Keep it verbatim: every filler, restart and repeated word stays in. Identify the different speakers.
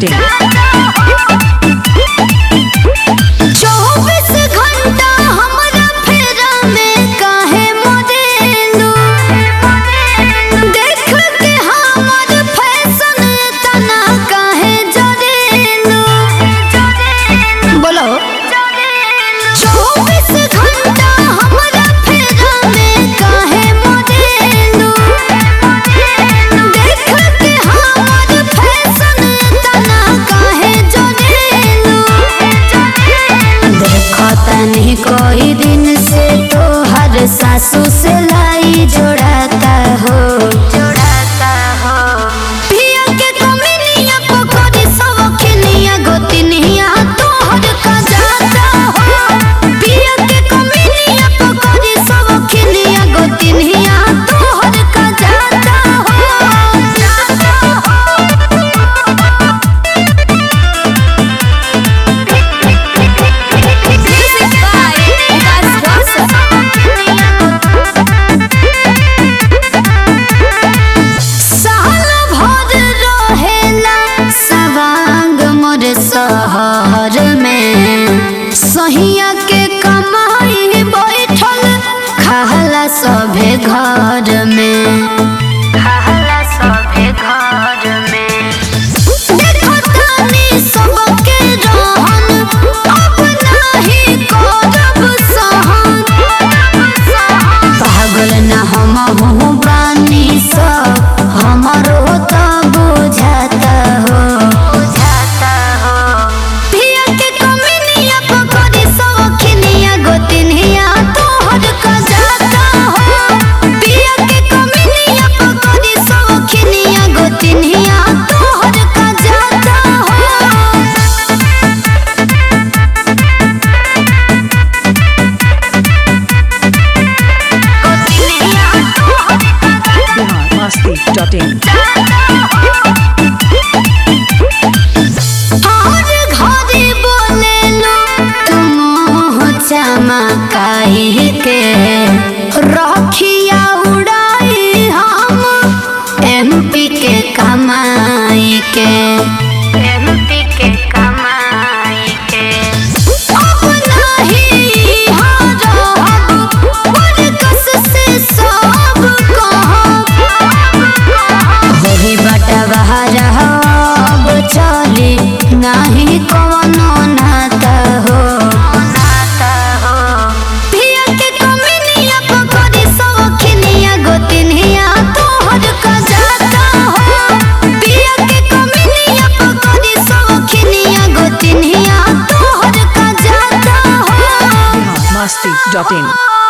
Speaker 1: Dot in.
Speaker 2: कोई दिन से तो हर सासू से लाई जोड़ाता हो जोड़ाता हो पिया के कमिनिया पकड़ी सब खिनिया गोतिनिया तोहर का जाता हो पिया के कमिनिया पकड़ी सब खिनिया गोतिनिया तोहर का जाता हो शहर में सहिया के कमाई बैठल खाला सभे घर में खाला सभे घर में देखो तानी सबके रहन अब नाही करब सहन पागल न हम हूँ बानी सब हमारो तो बुझाता हो
Speaker 1: डॉट इन।
Speaker 2: चमकाई के रखिया उड़ाई हम एमपी के कमाई के एमपी के कमाई के अब नहीं हारब बरकस से सब कहब होई बटवा रहब चली नहीं कवनो नाता हो
Speaker 1: मस्ती डॉट इन।